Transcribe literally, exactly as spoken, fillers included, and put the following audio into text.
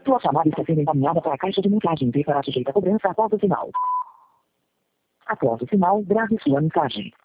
Sua chamada está sendo encaminhada para a caixa de mensagem e será sujeita a cobrança após o sinal. Após o sinal, grave sua mensagem.